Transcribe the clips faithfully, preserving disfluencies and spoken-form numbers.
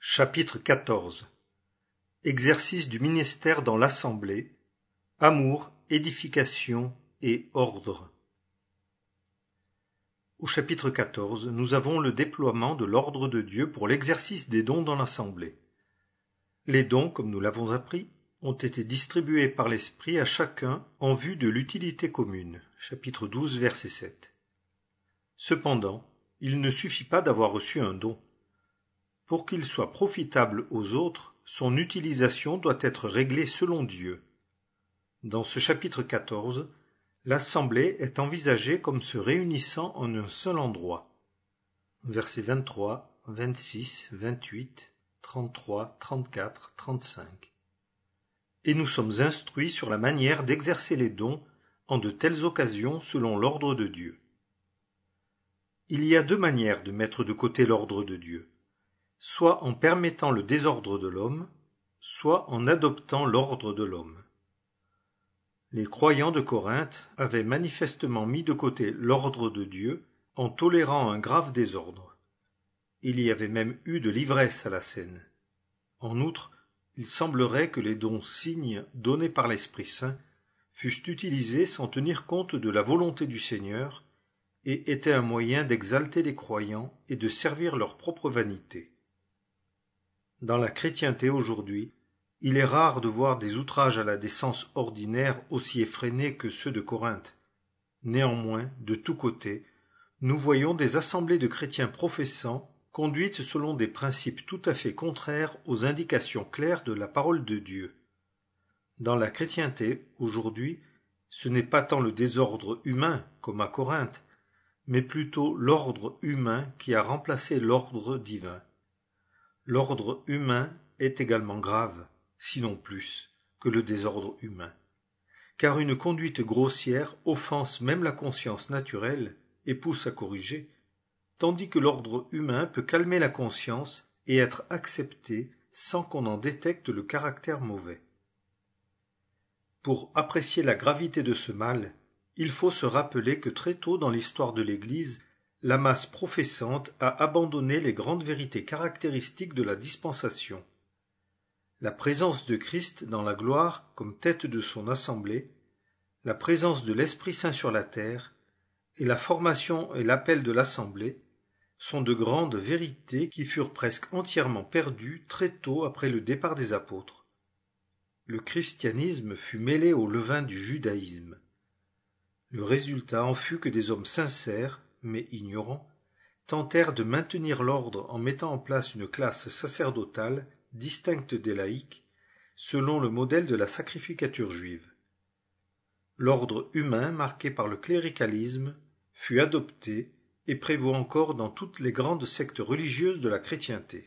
Chapitre quatorze. Exercice du ministère dans l'Assemblée, amour, édification et ordre. Au chapitre quatorze, nous avons le déploiement de l'ordre de Dieu pour l'exercice des dons dans l'Assemblée. Les dons, comme nous l'avons appris, ont été distribués par l'Esprit à chacun en vue de l'utilité commune. Chapitre douze, verset sept. Cependant, il ne suffit pas d'avoir reçu un don. Pour qu'il soit profitable aux autres, son utilisation doit être réglée selon Dieu. Dans ce chapitre quatorze, l'Assemblée est envisagée comme se réunissant en un seul endroit. Versets vingt-trois, vingt-six, vingt-huit, trente-trois, trente-quatre, trente-cinq. Et nous sommes instruits sur la manière d'exercer les dons en de telles occasions selon l'ordre de Dieu. Il y a deux manières de mettre de côté l'ordre de Dieu, soit en permettant le désordre de l'homme, soit en adoptant l'ordre de l'homme. Les croyants de Corinthe avaient manifestement mis de côté l'ordre de Dieu en tolérant un grave désordre. Il y avait même eu de l'ivresse à la scène. En outre, il semblerait que les dons signes donnés par l'Esprit Saint fussent utilisés sans tenir compte de la volonté du Seigneur et étaient un moyen d'exalter les croyants et de servir leur propre vanité. Dans la chrétienté aujourd'hui, il est rare de voir des outrages à la décence ordinaire aussi effrénés que ceux de Corinthe. Néanmoins, de tous côtés, nous voyons des assemblées de chrétiens professants conduites selon des principes tout à fait contraires aux indications claires de la parole de Dieu. Dans la chrétienté, aujourd'hui, ce n'est pas tant le désordre humain, comme à Corinthe, mais plutôt l'ordre humain qui a remplacé l'ordre divin. L'ordre humain est également grave, sinon plus, que le désordre humain, car une conduite grossière offense même la conscience naturelle et pousse à corriger, tandis que l'ordre humain peut calmer la conscience et être accepté sans qu'on en détecte le caractère mauvais. Pour apprécier la gravité de ce mal, il faut se rappeler que très tôt dans l'histoire de l'Église, la masse professante a abandonné les grandes vérités caractéristiques de la dispensation. La présence de Christ dans la gloire comme tête de son assemblée, la présence de l'Esprit Saint sur la terre, et la formation et l'appel de l'assemblée sont de grandes vérités qui furent presque entièrement perdues très tôt après le départ des apôtres. Le christianisme fut mêlé au levain du judaïsme. Le résultat en fut que des hommes sincères, mais ignorants, tentèrent de maintenir l'ordre en mettant en place une classe sacerdotale distincte des laïcs, selon le modèle de la sacrificature juive. L'ordre humain, marqué par le cléricalisme, fut adopté et prévaut encore dans toutes les grandes sectes religieuses de la chrétienté.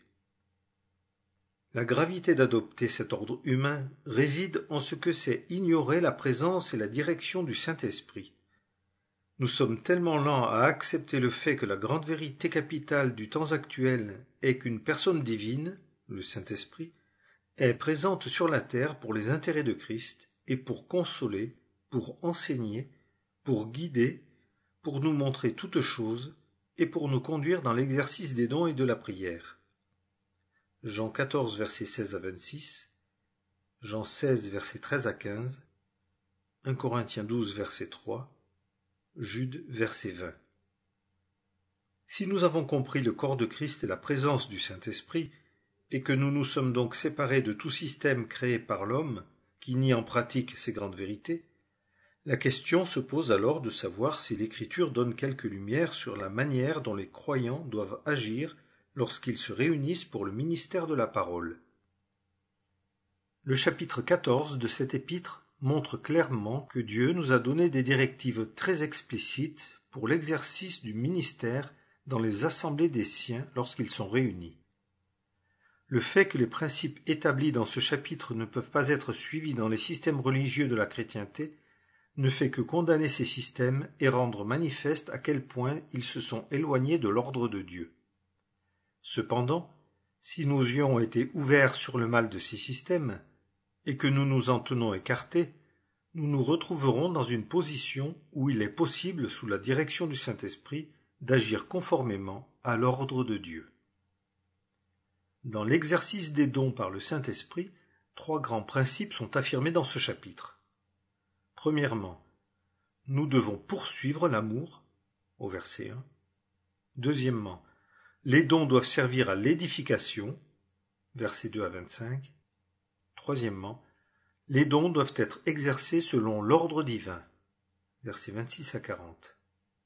La gravité d'adopter cet ordre humain réside en ce que c'est ignorer la présence et la direction du Saint-Esprit. Nous sommes tellement lents à accepter le fait que la grande vérité capitale du temps actuel est qu'une personne divine, le Saint-Esprit, est présente sur la terre pour les intérêts de Christ et pour consoler, pour enseigner, pour guider, pour nous montrer toutes choses et pour nous conduire dans l'exercice des dons et de la prière. Jean quatorze, versets seize à vingt-six, Jean seize, versets treize à quinze, un Corinthiens douze, verset trois, Jude, verset vingt. Si nous avons compris le corps de Christ et la présence du Saint-Esprit, et que nous nous sommes donc séparés de tout système créé par l'homme, qui nie en pratique ces grandes vérités, la question se pose alors de savoir si l'Écriture donne quelque lumière sur la manière dont les croyants doivent agir lorsqu'ils se réunissent pour le ministère de la parole. Le chapitre quatorze de cet épître montre clairement que Dieu nous a donné des directives très explicites pour l'exercice du ministère dans les assemblées des siens lorsqu'ils sont réunis. Le fait que les principes établis dans ce chapitre ne peuvent pas être suivis dans les systèmes religieux de la chrétienté ne fait que condamner ces systèmes et rendre manifeste à quel point ils se sont éloignés de l'ordre de Dieu. Cependant, si nos yeux ont été ouverts sur le mal de ces systèmes, et que nous nous en tenons écartés, nous nous retrouverons dans une position où il est possible, sous la direction du Saint-Esprit, d'agir conformément à l'ordre de Dieu. Dans l'exercice des dons par le Saint-Esprit, trois grands principes sont affirmés dans ce chapitre. Premièrement, nous devons poursuivre l'amour, au verset un. Deuxièmement, les dons doivent servir à l'édification, versets deux à vingt-cinq. Troisièmement, les dons doivent être exercés selon l'ordre divin, versets vingt-six à quarante.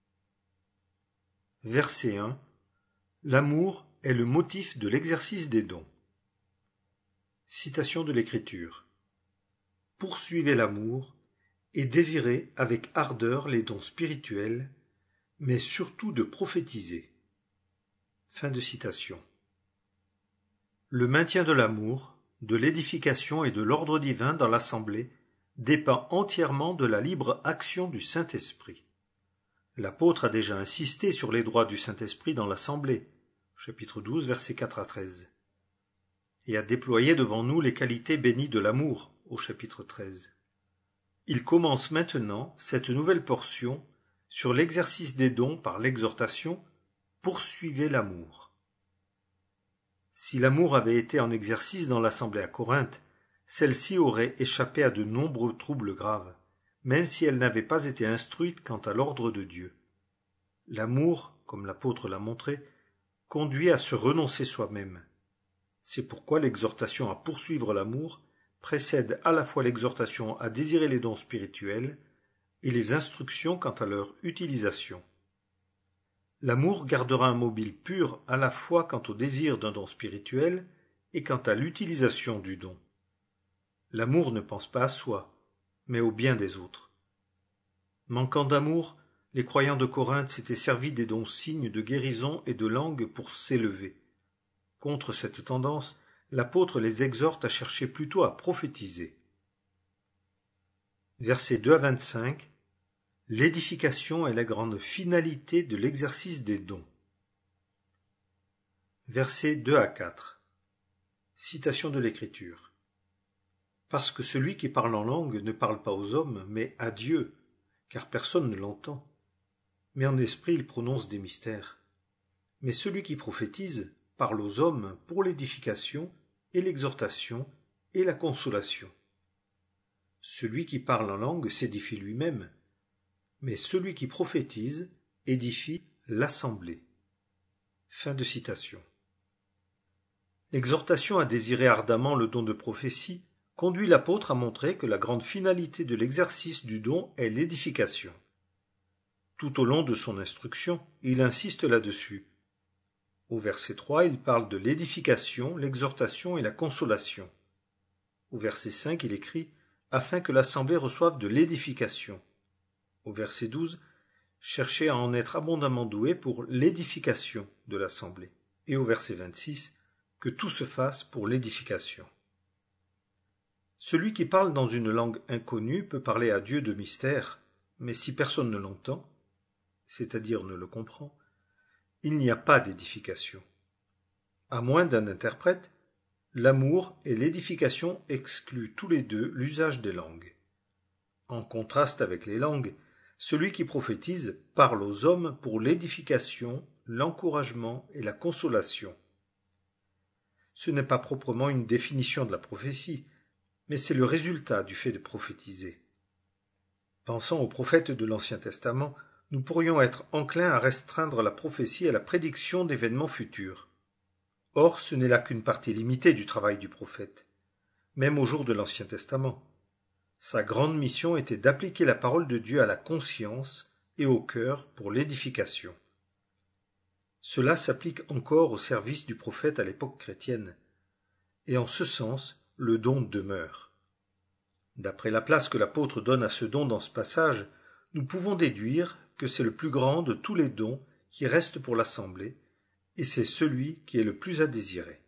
Verset un. L'amour est le motif de l'exercice des dons. Citation de l'Écriture. Poursuivez l'amour et désirez avec ardeur les dons spirituels, mais surtout de prophétiser. Fin de citation. Le maintien de l'amour, de l'édification et de l'ordre divin dans l'assemblée dépend entièrement de la libre action du Saint-Esprit. L'apôtre a déjà insisté sur les droits du Saint-Esprit dans l'assemblée, chapitre douze, versets quatre à treize, et a déployé devant nous les qualités bénies de l'amour, au chapitre treize. Il commence maintenant cette nouvelle portion sur l'exercice des dons par l'exhortation « Poursuivez l'amour ». Si l'amour avait été en exercice dans l'assemblée à Corinthe, celle-ci aurait échappé à de nombreux troubles graves, même si elle n'avait pas été instruite quant à l'ordre de Dieu. L'amour, comme l'apôtre l'a montré, conduit à se renoncer soi-même. C'est pourquoi l'exhortation à poursuivre l'amour précède à la fois l'exhortation à désirer les dons spirituels et les instructions quant à leur utilisation. L'amour gardera un mobile pur à la fois quant au désir d'un don spirituel et quant à l'utilisation du don. L'amour ne pense pas à soi, mais au bien des autres. Manquant d'amour, les croyants de Corinthe s'étaient servis des dons signes de guérison et de langue pour s'élever. Contre cette tendance, l'apôtre les exhorte à chercher plutôt à prophétiser. Versets deux à vingt-cinq. L'édification est la grande finalité de l'exercice des dons. Versets deux à quatre. Citation de l'Écriture. Parce que celui qui parle en langue ne parle pas aux hommes, mais à Dieu, car personne ne l'entend. Mais en esprit il prononce des mystères. Mais celui qui prophétise parle aux hommes pour l'édification et l'exhortation et la consolation. Celui qui parle en langue s'édifie lui-même, mais celui qui prophétise édifie l'assemblée. Fin de citation. L'exhortation à désirer ardemment le don de prophétie conduit l'apôtre à montrer que la grande finalité de l'exercice du don est l'édification. Tout au long de son instruction, il insiste là-dessus. Au verset trois, il parle de l'édification, l'exhortation et la consolation. Au verset cinq, il écrit « afin que l'assemblée reçoive de l'édification ». Au verset douze, « cherchez à en être abondamment doué pour l'édification de l'assemblée ». Et au verset vingt-six, « que tout se fasse pour l'édification ». Celui qui parle dans une langue inconnue peut parler à Dieu de mystère, mais si personne ne l'entend, c'est-à-dire ne le comprend, il n'y a pas d'édification. À moins d'un interprète, l'amour et l'édification excluent tous les deux l'usage des langues. En contraste avec les langues, celui qui prophétise parle aux hommes pour l'édification, l'encouragement et la consolation. Ce n'est pas proprement une définition de la prophétie, mais c'est le résultat du fait de prophétiser. Pensant aux prophètes de l'Ancien Testament, nous pourrions être enclins à restreindre la prophétie à la prédiction d'événements futurs. Or, ce n'est là qu'une partie limitée du travail du prophète, même au jour de l'Ancien Testament. Sa grande mission était d'appliquer la parole de Dieu à la conscience et au cœur pour l'édification. Cela s'applique encore au service du prophète à l'époque chrétienne, et en ce sens, le don demeure. D'après la place que l'apôtre donne à ce don dans ce passage, nous pouvons déduire que c'est le plus grand de tous les dons qui restent pour l'assemblée, et c'est celui qui est le plus à désirer.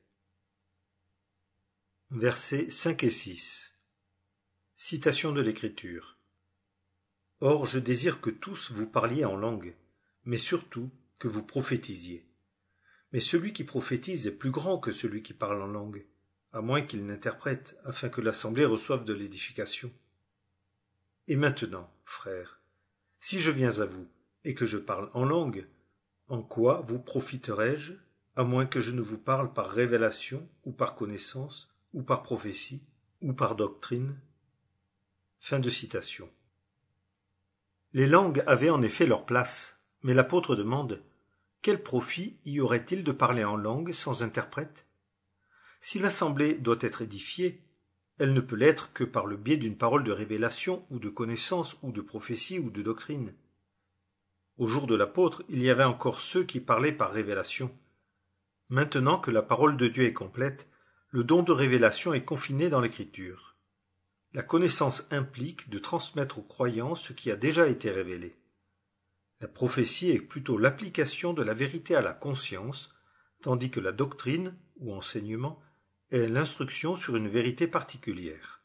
Versets cinq et six. Citation de l'Écriture. Or, je désire que tous vous parliez en langue, mais surtout que vous prophétisiez. Mais celui qui prophétise est plus grand que celui qui parle en langue, à moins qu'il n'interprète, afin que l'assemblée reçoive de l'édification. Et maintenant, frères, si je viens à vous et que je parle en langue, en quoi vous profiterai-je, à moins que je ne vous parle par révélation, ou par connaissance, ou par prophétie, ou par doctrine. » Fin de citation. Les langues avaient en effet leur place, mais l'apôtre demande « Quel profit y aurait-il de parler en langue sans interprète ?» Si l'assemblée doit être édifiée, elle ne peut l'être que par le biais d'une parole de révélation ou de connaissance ou de prophétie ou de doctrine. Au jour de l'apôtre, il y avait encore ceux qui parlaient par révélation. Maintenant que la parole de Dieu est complète, le don de révélation est confiné dans l'Écriture. La connaissance implique de transmettre aux croyants ce qui a déjà été révélé. La prophétie est plutôt l'application de la vérité à la conscience, tandis que la doctrine, ou enseignement, est l'instruction sur une vérité particulière.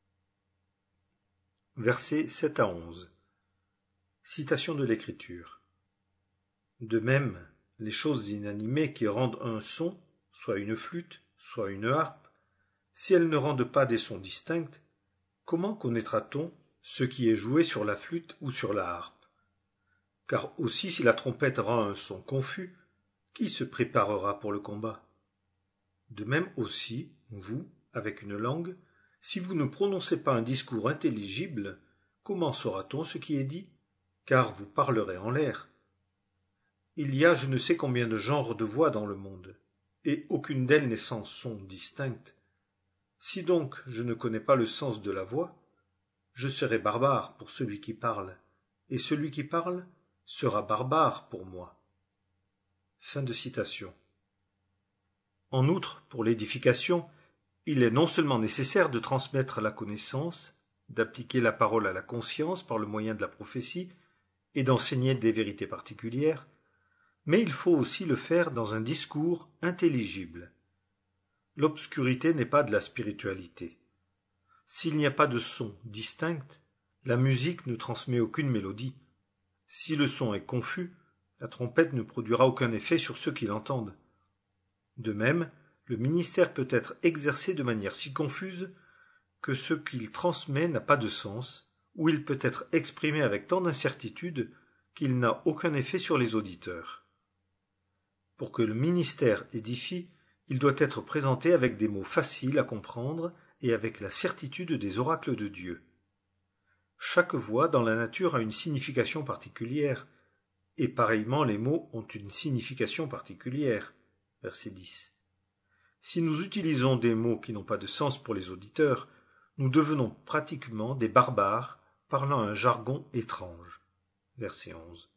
Versets sept à onze. Citation de l'Écriture. De même, les choses inanimées qui rendent un son, soit une flûte, soit une harpe, si elles ne rendent pas des sons distincts, comment connaîtra-t-on ce qui est joué sur la flûte ou sur la harpe? Car aussi si la trompette rend un son confus, qui se préparera pour le combat? De même aussi, vous, avec une langue, si vous ne prononcez pas un discours intelligible, comment saura-t-on ce qui est dit? Car vous parlerez en l'air. Il y a je ne sais combien de genres de voix dans le monde, et aucune d'elles n'est sans son distinct. Si donc je ne connais pas le sens de la voix, je serai barbare pour celui qui parle, et celui qui parle sera barbare pour moi. Fin de citation. En outre, pour l'édification, il est non seulement nécessaire de transmettre la connaissance, d'appliquer la parole à la conscience par le moyen de la prophétie et d'enseigner des vérités particulières, mais il faut aussi le faire dans un discours intelligible. L'obscurité n'est pas de la spiritualité. S'il n'y a pas de son distinct, la musique ne transmet aucune mélodie. Si le son est confus, la trompette ne produira aucun effet sur ceux qui l'entendent. De même, le ministère peut être exercé de manière si confuse que ce qu'il transmet n'a pas de sens, ou il peut être exprimé avec tant d'incertitude qu'il n'a aucun effet sur les auditeurs. Pour que le ministère édifie, il doit être présenté avec des mots faciles à comprendre et avec la certitude des oracles de Dieu. Chaque voix dans la nature a une signification particulière, et pareillement les mots ont une signification particulière. Verset dix. Si nous utilisons des mots qui n'ont pas de sens pour les auditeurs, nous devenons pratiquement des barbares parlant un jargon étrange. Verset onze.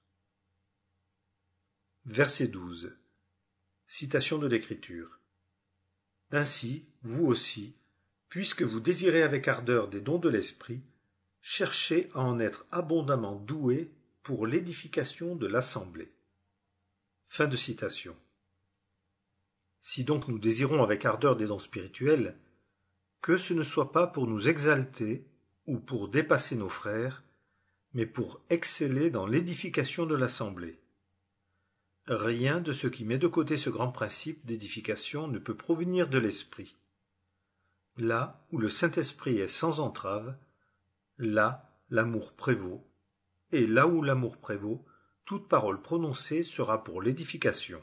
Verset douze. Citation de l'Écriture. Ainsi, vous aussi, puisque vous désirez avec ardeur des dons de l'Esprit, cherchez à en être abondamment doués pour l'édification de l'assemblée. Fin de citation. Si donc nous désirons avec ardeur des dons spirituels, que ce ne soit pas pour nous exalter ou pour dépasser nos frères, mais pour exceller dans l'édification de l'assemblée. Rien de ce qui met de côté ce grand principe d'édification ne peut provenir de l'Esprit. Là où le Saint-Esprit est sans entrave, là l'amour prévaut, et là où l'amour prévaut, toute parole prononcée sera pour l'édification.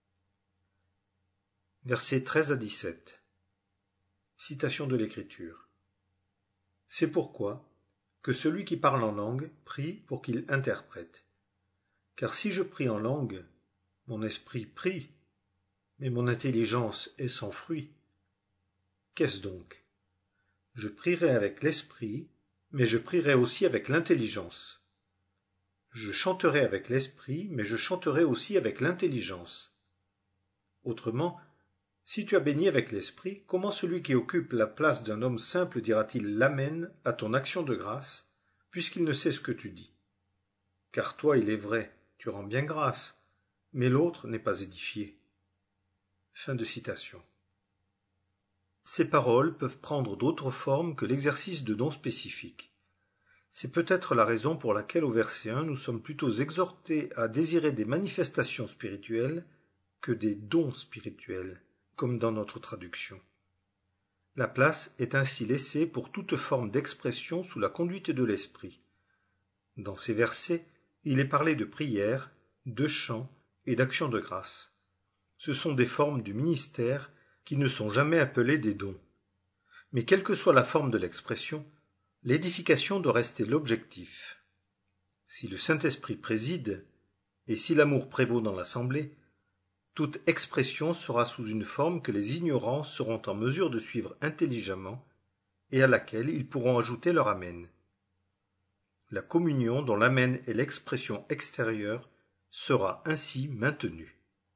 Versets treize à dix-sept. Citation de l'Écriture. C'est pourquoi que celui qui parle en langue prie pour qu'il interprète. Car si je prie en langue, mon esprit prie, mais mon intelligence est sans fruit. Qu'est-ce donc? Je prierai avec l'esprit, mais je prierai aussi avec l'intelligence. Je chanterai avec l'esprit, mais je chanterai aussi avec l'intelligence. Autrement, si tu as béni avec l'esprit, comment celui qui occupe la place d'un homme simple dira-t-il l'amen à ton action de grâce, puisqu'il ne sait ce que tu dis? Car toi, il est vrai, tu rends bien grâce, mais l'autre n'est pas édifié. Fin de citation. Ces paroles peuvent prendre d'autres formes que l'exercice de dons spécifiques. C'est peut-être la raison pour laquelle au verset un nous sommes plutôt exhortés à désirer des manifestations spirituelles que des dons spirituels, comme dans notre traduction. La place est ainsi laissée pour toute forme d'expression sous la conduite de l'esprit. Dans ces versets, il est parlé de prière, de chant et d'action de grâce. Ce sont des formes du ministère qui ne sont jamais appelées des dons. Mais quelle que soit la forme de l'expression, l'édification doit rester l'objectif. Si le Saint-Esprit préside, et si l'amour prévaut dans l'assemblée, toute expression sera sous une forme que les ignorants seront en mesure de suivre intelligemment et à laquelle ils pourront ajouter leur amen. La communion dont l'amen est l'expression extérieure sera ainsi maintenue.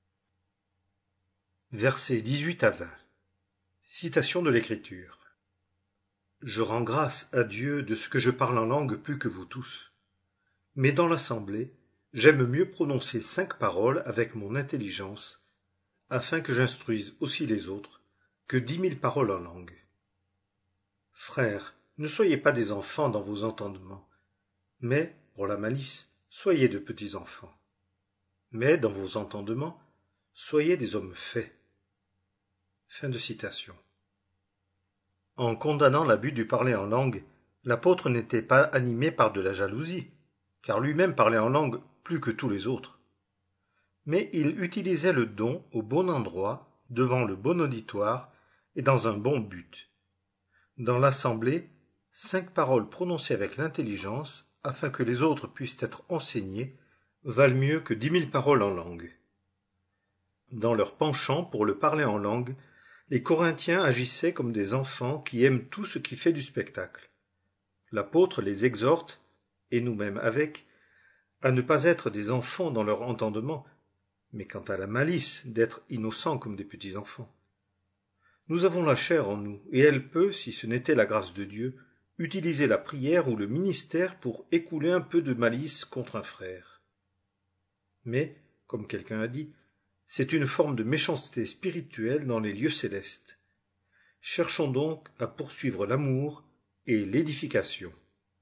Versets dix-huit à vingt. Citation de l'Écriture. Je rends grâce à Dieu de ce que je parle en langue plus que vous tous. Mais dans l'assemblée, j'aime mieux prononcer cinq paroles avec mon intelligence, afin que j'instruise aussi les autres, que dix mille paroles en langue. Frères, ne soyez pas des enfants dans vos entendements, mais, pour la malice, soyez de petits enfants. Mais, dans vos entendements, soyez des hommes faits. Fin de citation. En condamnant l'abus du parler en langue, l'apôtre n'était pas animé par de la jalousie, car lui-même parlait en langue plus que tous les autres. Mais il utilisait le don au bon endroit, devant le bon auditoire et dans un bon but. Dans l'assemblée, cinq paroles prononcées avec l'intelligence, afin que les autres puissent être enseignés, valent mieux que dix mille paroles en langue. Dans leur penchant pour le parler en langue, les Corinthiens agissaient comme des enfants qui aiment tout ce qui fait du spectacle. L'apôtre les exhorte, et nous-mêmes avec, à ne pas être des enfants dans leur entendement, mais quant à la malice, d'être innocents comme des petits enfants. Nous avons la chair en nous, et elle peut, si ce n'était la grâce de Dieu, utiliser la prière ou le ministère pour écouler un peu de malice contre un frère. Mais, comme quelqu'un a dit, c'est une forme de méchanceté spirituelle dans les lieux célestes. Cherchons donc à poursuivre l'amour et l'édification.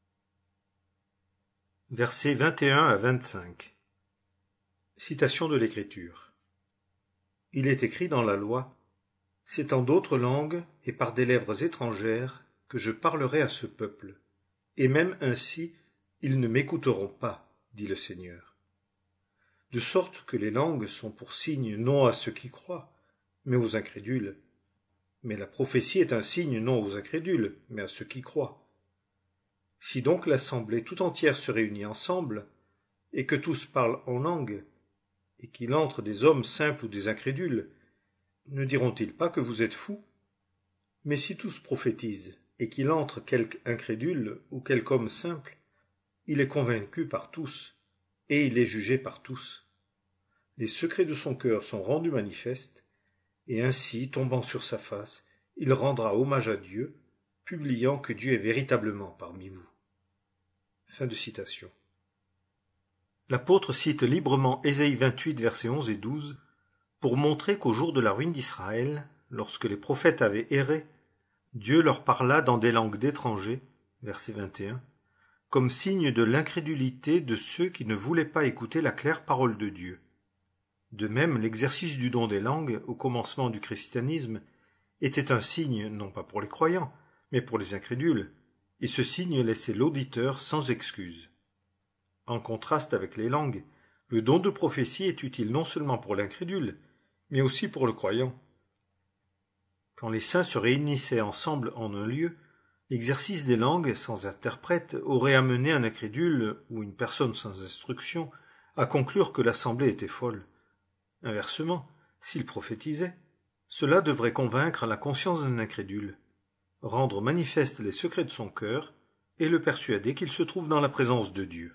Versets vingt et un à vingt-cinq. Citation de l'Écriture. Il est écrit dans la loi, « C'est en d'autres langues et par des lèvres étrangères que je parlerai à ce peuple, et même ainsi ils ne m'écouteront pas, dit le Seigneur. » De sorte que les langues sont pour signe non à ceux qui croient, mais aux incrédules. Mais la prophétie est un signe non aux incrédules, mais à ceux qui croient. Si donc l'assemblée tout entière se réunit ensemble, et que tous parlent en langue, et qu'il entre des hommes simples ou des incrédules, ne diront-ils pas que vous êtes fous? Mais si tous prophétisent, et qu'il entre quelque incrédule ou quelque homme simple, il est convaincu par tous, et il est jugé par tous. Les secrets de son cœur sont rendus manifestes, et ainsi, tombant sur sa face, il rendra hommage à Dieu, publiant que Dieu est véritablement parmi vous. Fin de citation. L'apôtre cite librement Ésaïe vingt-huit, versets onze et douze, pour montrer qu'au jour de la ruine d'Israël, lorsque les prophètes avaient erré, Dieu leur parla dans des langues d'étrangers, verset vingt et un, comme signe de l'incrédulité de ceux qui ne voulaient pas écouter la claire parole de Dieu. De même, l'exercice du don des langues, au commencement du christianisme, était un signe, non pas pour les croyants, mais pour les incrédules, et ce signe laissait l'auditeur sans excuse. En contraste avec les langues, le don de prophétie est utile non seulement pour l'incrédule, mais aussi pour le croyant. Quand les saints se réunissaient ensemble en un lieu, l'exercice des langues sans interprète aurait amené un incrédule ou une personne sans instruction à conclure que l'assemblée était folle. Inversement, s'il prophétisait, cela devrait convaincre la conscience d'un incrédule, rendre manifestes les secrets de son cœur et le persuader qu'il se trouve dans la présence de Dieu.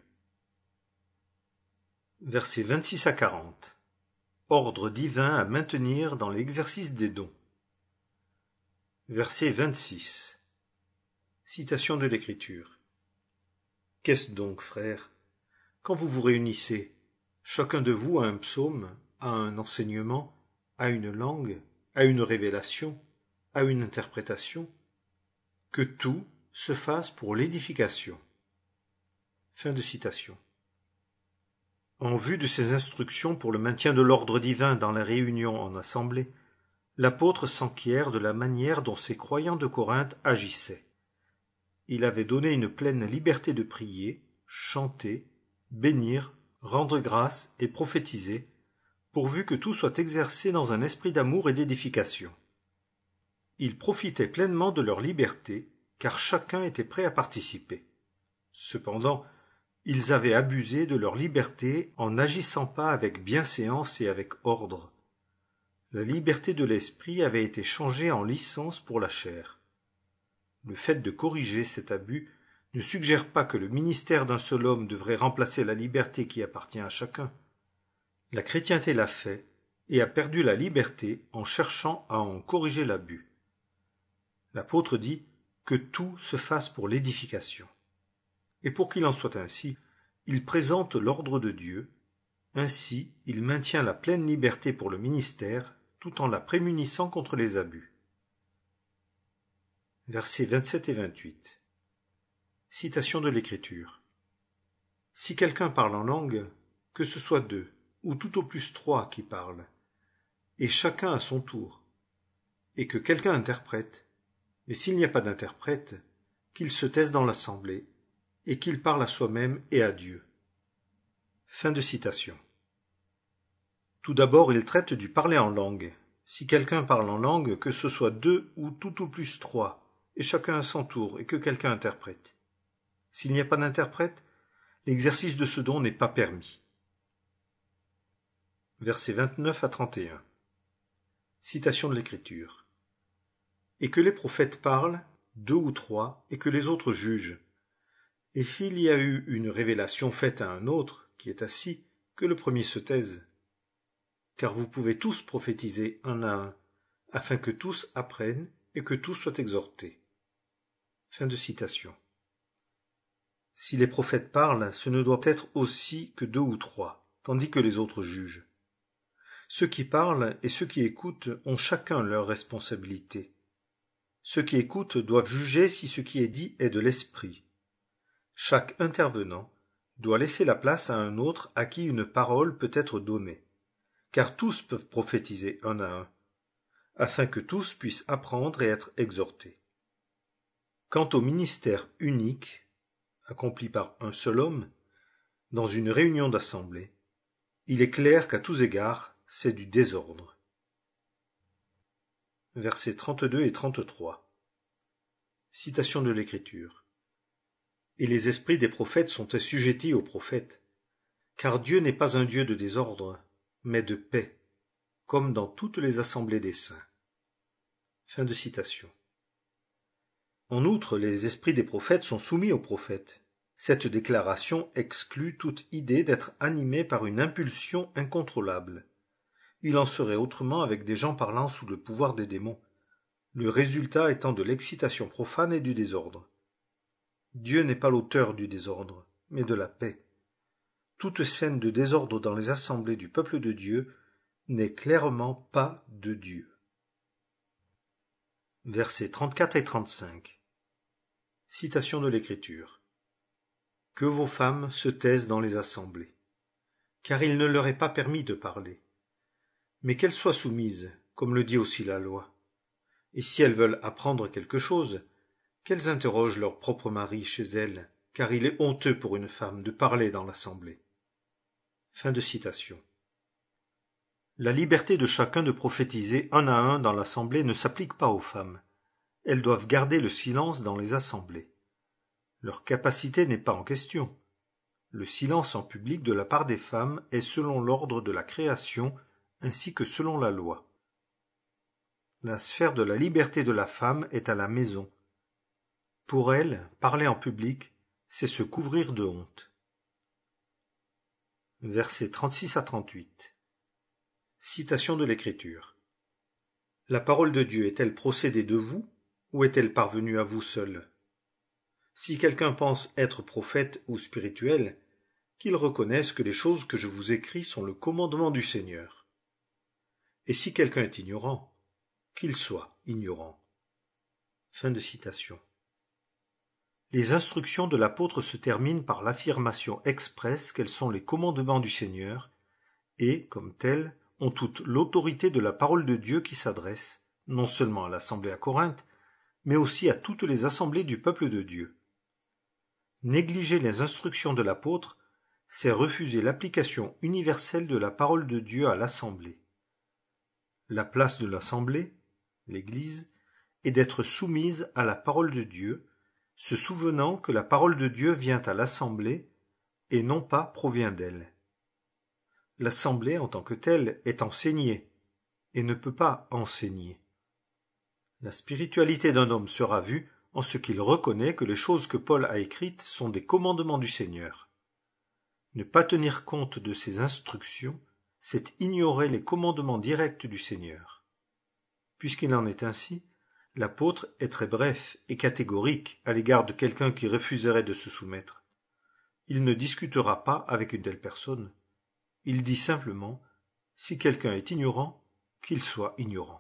Versets vingt-six à quarante. Ordre divin à maintenir dans l'exercice des dons. Verset vingt-six. Citation de l'Écriture. Qu'est-ce donc, frères? Quand vous vous réunissez, chacun de vous a un psaume, a un enseignement, a une langue, a une révélation, a une interprétation, que tout se fasse pour l'édification. Fin de citation. En vue de ces instructions pour le maintien de l'ordre divin dans la réunion en assemblée, l'apôtre s'enquiert de la manière dont ces croyants de Corinthe agissaient. Il avait donné une pleine liberté de prier, chanter, bénir, rendre grâce et prophétiser, pourvu que tout soit exercé dans un esprit d'amour et d'édification. Ils profitaient pleinement de leur liberté, car chacun était prêt à participer. Cependant, ils avaient abusé de leur liberté en n'agissant pas avec bienséance et avec ordre. La liberté de l'esprit avait été changée en licence pour la chair. Le fait de corriger cet abus ne suggère pas que le ministère d'un seul homme devrait remplacer la liberté qui appartient à chacun. La chrétienté l'a fait et a perdu la liberté en cherchant à en corriger l'abus. L'apôtre dit que tout se fasse pour l'édification. Et pour qu'il en soit ainsi, il présente l'ordre de Dieu. Ainsi, il maintient la pleine liberté pour le ministère tout en la prémunissant contre les abus. Versets vingt-sept et vingt-huit. Citation de l'Écriture. Si quelqu'un parle en langue, que ce soit deux, ou tout au plus trois qui parlent, et chacun à son tour, et que quelqu'un interprète, mais s'il n'y a pas d'interprète, qu'il se taise dans l'assemblée, et qu'il parle à soi-même et à Dieu. Fin de citation. Tout d'abord, il traite du parler en langue. Si quelqu'un parle en langue, que ce soit deux ou tout au plus trois, et chacun à son tour, et que quelqu'un interprète. S'il n'y a pas d'interprète, l'exercice de ce don n'est pas permis. Versets vingt-neuf à trente et un. Citation de l'Écriture. Et que les prophètes parlent, deux ou trois, et que les autres jugent. Et s'il y a eu une révélation faite à un autre, qui est assis, que le premier se taise. Car vous pouvez tous prophétiser un à un, afin que tous apprennent et que tous soient exhortés. Fin de citation. Si les prophètes parlent, ce ne doit être aussi que deux ou trois, tandis que les autres jugent. Ceux qui parlent et ceux qui écoutent ont chacun leur responsabilité. Ceux qui écoutent doivent juger si ce qui est dit est de l'esprit. Chaque intervenant doit laisser la place à un autre à qui une parole peut être donnée, car tous peuvent prophétiser un à un, afin que tous puissent apprendre et être exhortés. Quant au ministère unique, accompli par un seul homme, dans une réunion d'assemblée, il est clair qu'à tous égards, c'est du désordre. Versets trente-deux et trente-trois. Citation de l'Écriture. Et les esprits des prophètes sont assujettis aux prophètes, car Dieu n'est pas un Dieu de désordre, mais de paix, comme dans toutes les assemblées des saints. Fin de citation. En outre, les esprits des prophètes sont soumis aux prophètes. Cette déclaration exclut toute idée d'être animé par une impulsion incontrôlable. Il en serait autrement avec des gens parlant sous le pouvoir des démons, le résultat étant de l'excitation profane et du désordre. Dieu n'est pas l'auteur du désordre, mais de la paix. Toute scène de désordre dans les assemblées du peuple de Dieu n'est clairement pas de Dieu. Versets trente-quatre et trente-cinq. Citation de l'Écriture. Que vos femmes se taisent dans les assemblées, car il ne leur est pas permis de parler, mais qu'elles soient soumises, comme le dit aussi la loi. Et si elles veulent apprendre quelque chose, qu'elles interrogent leur propre mari chez elles, car il est honteux pour une femme de parler dans l'assemblée. Fin de citation. La liberté de chacun de prophétiser un à un dans l'assemblée ne s'applique pas aux femmes. Elles doivent garder le silence dans les assemblées. Leur capacité n'est pas en question. Le silence en public de la part des femmes est selon l'ordre de la création ainsi que selon la loi. La sphère de la liberté de la femme est à la maison. Pour elle, parler en public, c'est se couvrir de honte. Versets trente-six à trente-huit. Citation de l'Écriture. La parole de Dieu est-elle procédée de vous, ou est-elle parvenue à vous seul? Si quelqu'un pense être prophète ou spirituel, qu'il reconnaisse que les choses que je vous écris sont le commandement du Seigneur. Et si quelqu'un est ignorant, qu'il soit ignorant. Fin de citation. Les instructions de l'apôtre se terminent par l'affirmation expresse qu'elles sont les commandements du Seigneur et, comme telles, ont toute l'autorité de la parole de Dieu qui s'adresse, non seulement à l'assemblée à Corinthe, mais aussi à toutes les assemblées du peuple de Dieu. Négliger les instructions de l'apôtre, c'est refuser l'application universelle de la parole de Dieu à l'Assemblée. La place de l'Assemblée, l'Église, est d'être soumise à la parole de Dieu, se souvenant que la parole de Dieu vient à l'Assemblée et non pas provient d'elle. L'Assemblée en tant que telle est enseignée et ne peut pas enseigner. La spiritualité d'un homme sera vue en ce qu'il reconnaît que les choses que Paul a écrites sont des commandements du Seigneur. Ne pas tenir compte de ces instructions, c'est ignorer les commandements directs du Seigneur. Puisqu'il en est ainsi, l'apôtre est très bref et catégorique à l'égard de quelqu'un qui refuserait de se soumettre. Il ne discutera pas avec une telle personne. Il dit simplement, si quelqu'un est ignorant, qu'il soit ignorant.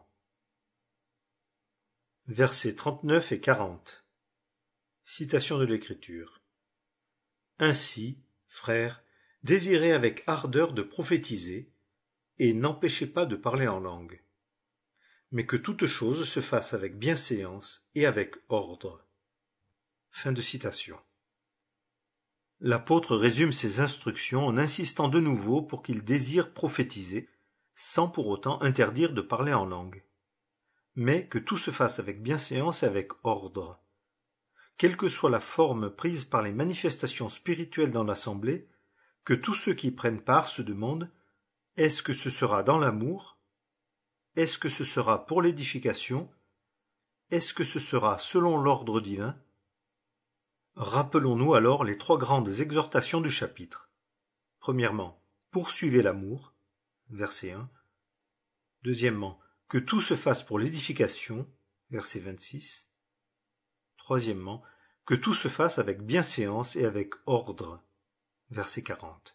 Versets trente-neuf et quarante. Citation de l'Écriture. Ainsi, frères, désirez avec ardeur de prophétiser, et n'empêchez pas de parler en langue. Mais que toute chose se fasse avec bienséance et avec ordre. Fin de citation. L'apôtre résume ses instructions en insistant de nouveau pour qu'il désire prophétiser, sans pour autant interdire de parler en langue. Mais que tout se fasse avec bienséance et avec ordre. Quelle que soit la forme prise par les manifestations spirituelles dans l'assemblée, que tous ceux qui prennent part se demandent « Est-ce que ce sera dans l'amour ? Est-ce que ce sera pour l'édification ? Est-ce que ce sera selon l'ordre divin ?» Rappelons-nous alors les trois grandes exhortations du chapitre. Premièrement, poursuivez l'amour, verset un. Deuxièmement, que tout se fasse pour l'édification, verset vingt-six. Troisièmement, que tout se fasse avec bienséance et avec ordre, verset quarante.